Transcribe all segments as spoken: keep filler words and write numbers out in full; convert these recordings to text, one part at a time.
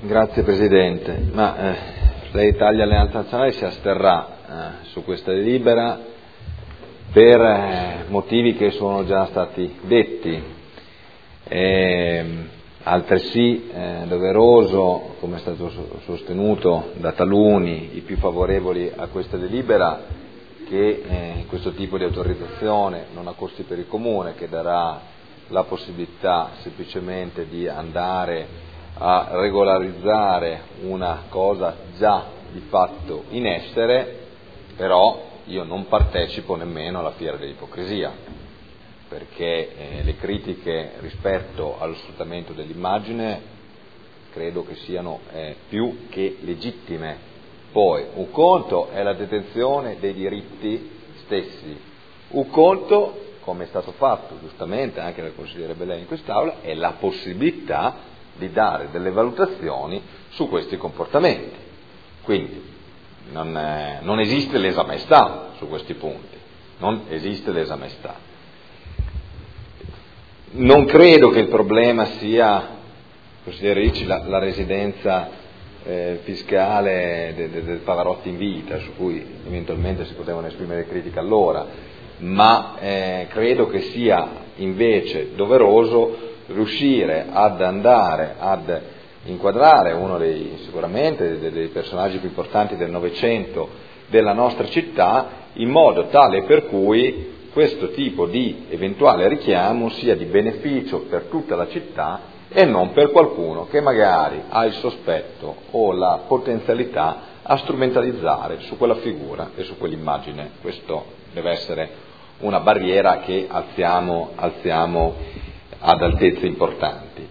Grazie Presidente. Ma eh, Fratelli d'Italia Alleanza Nazionale si asterrà eh, su questa delibera per eh, motivi che sono già stati detti. E, altresì è eh, doveroso, come è stato sostenuto da taluni, i più favorevoli a questa delibera, che eh, questo tipo di autorizzazione non ha costi per il Comune, che darà la possibilità semplicemente di andare a regolarizzare una cosa già di fatto in essere, però io non partecipo nemmeno alla fiera dell'ipocrisia, perché eh, le critiche rispetto allo sfruttamento dell'immagine credo che siano eh, più che legittime. Poi un conto è la detenzione dei diritti stessi, un conto, come è stato fatto giustamente anche dal consigliere Bellei in quest'Aula, è la possibilità di dare delle valutazioni su questi comportamenti. Quindi non, eh, non esiste lesa maestà su questi punti, non esiste lesa maestà. Non credo che il problema sia, consigliere Ricci, la, la residenza eh, fiscale del de, de Pavarotti in vita, su cui eventualmente si potevano esprimere critiche allora, ma eh, credo che sia invece doveroso riuscire ad andare ad inquadrare uno dei sicuramente dei, dei personaggi più importanti del Novecento della nostra città, in modo tale per cui questo tipo di eventuale richiamo sia di beneficio per tutta la città e non per qualcuno che magari ha il sospetto o la potenzialità a strumentalizzare su quella figura e su quell'immagine. Questo deve essere una barriera che alziamo, alziamo ad altezze importanti,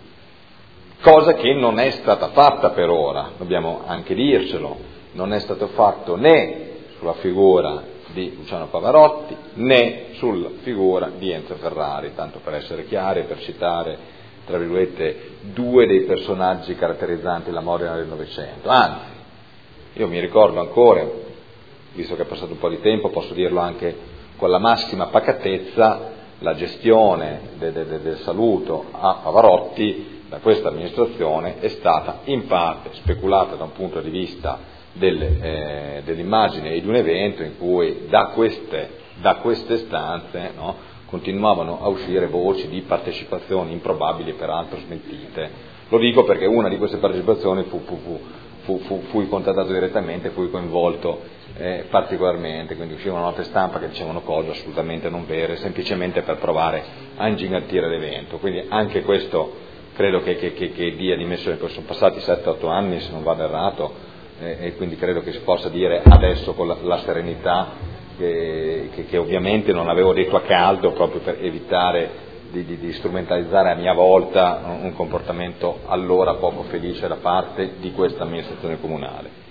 cosa che non è stata fatta per ora, dobbiamo anche dircelo, non è stato fatto né sulla figura di Luciano Pavarotti né sulla figura di Enzo Ferrari, tanto per essere chiari, per citare tra virgolette due dei personaggi caratterizzanti la Modena del Novecento. Anzi, io mi ricordo ancora, visto che è passato un po' di tempo, posso dirlo anche con la massima pacatezza, la gestione de, de, de, del saluto a Pavarotti da questa amministrazione è stata in parte speculata da un punto di vista delle, eh, dell'immagine e di un evento in cui da queste, da queste stanze no, continuavano a uscire voci di partecipazioni improbabili, peraltro smentite. Lo dico perché una di queste partecipazioni fu, fu, fu, fu, fu, fui contattato direttamente, fui coinvolto Eh, particolarmente, quindi uscivano note stampa che dicevano cose assolutamente non vere, semplicemente per provare a ingigantire l'evento. Quindi anche questo credo che, che, che, che dia dimissione, poi sono passati sette otto anni se non vado errato, eh, e quindi credo che si possa dire adesso con la, la serenità che, che, che ovviamente non avevo detto a caldo, proprio per evitare di, di, di strumentalizzare a mia volta un, un comportamento allora poco felice da parte di questa amministrazione comunale.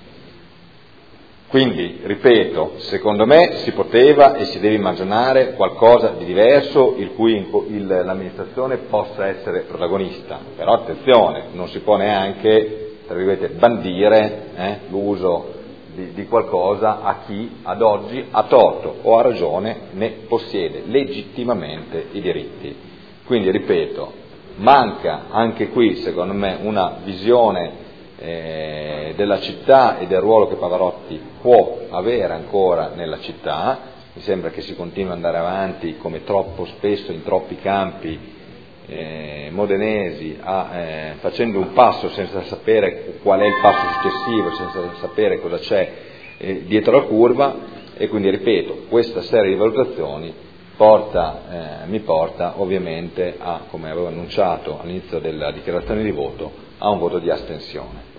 Quindi, ripeto, secondo me si poteva e si deve immaginare qualcosa di diverso il cui il, l'amministrazione possa essere protagonista, però attenzione, non si può neanche, tra virgolette, bandire eh, l'uso di, di qualcosa a chi ad oggi ha torto o ha ragione ne possiede legittimamente i diritti. Quindi, ripeto, manca anche qui, secondo me, una visione Eh, della città e del ruolo che Pavarotti può avere ancora nella città. Mi sembra che si continui ad andare avanti come troppo spesso in troppi campi eh, modenesi a, eh, facendo un passo senza sapere qual è il passo successivo, senza sapere cosa c'è eh, dietro la curva, e quindi ripeto, questa serie di valutazioni porta, eh, mi porta ovviamente a, come avevo annunciato all'inizio della dichiarazione di voto, a un voto di astensione.